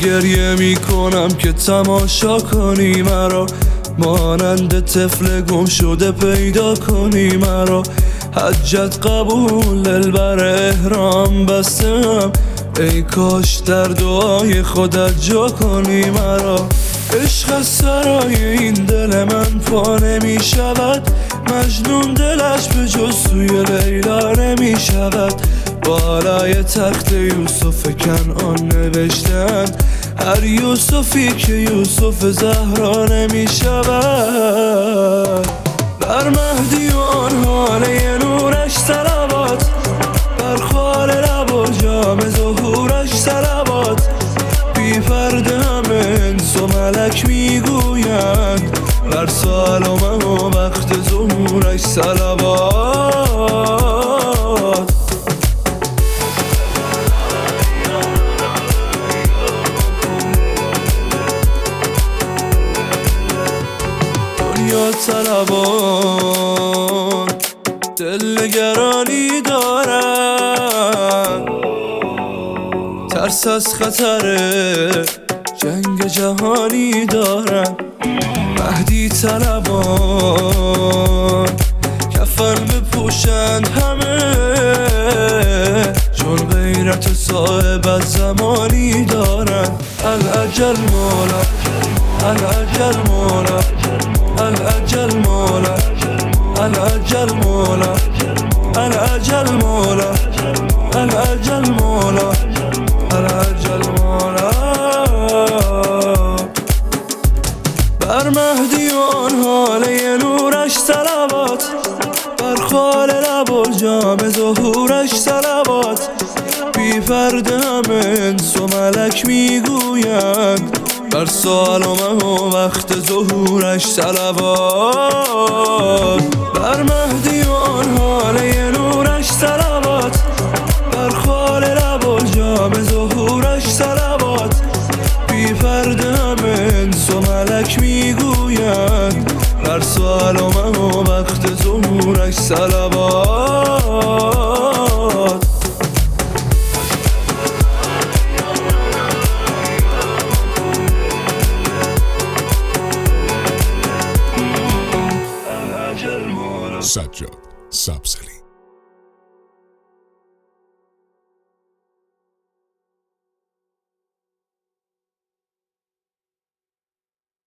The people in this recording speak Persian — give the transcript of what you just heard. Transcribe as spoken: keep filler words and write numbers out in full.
گریه میکنم که تماشا کنی مرا، مانند طفل گم شده پیدا کنی مرا. حجت قبول دلبر احرام بستم، ای کاش در دعای خودت جا کنی مرا. عشق از سرای این دل من پا نمی شود، مجنون دلش به جز سوی لیلا نمی شود. بالای تخت یوسف کنعان نوشتند، هر یوسفی که یوسف زهرا نمی شود. بر مهدی و آن حاله نورش صلوات، بر خال لب و جام ظهورش صلوات. بی پرده همه انس و ملک میگویند، بر سالومه و وقت ظهورش صلوات. دنیا طلبان دل نگرانی دارن، ترس از خطر جنگ جهانی دارن. مهدی طلبان کفن بپوشند همه، چون غیرت صاحب از زمانی دارن. الاجل مولا، الاجل مولا، الاجل مولا، الاجل مولا، الاجل مولا، الاجل مولا، الاجل مولا. بر مهدی و آن حاله نورش صلوات، بر خال لب و جام ظهورش صلوات. بی پرده همه انس و ملک میگویند، بر سالومه و وقت ظهورش صلوات. بر مهدی و آن حاله نورش صلوات، بر خال لب و جام ظهورش صلوات. بی پرده همه انس و ملک میگویند، بر سالومه و وقت ظهورش صلوات. سجاد سبزلی.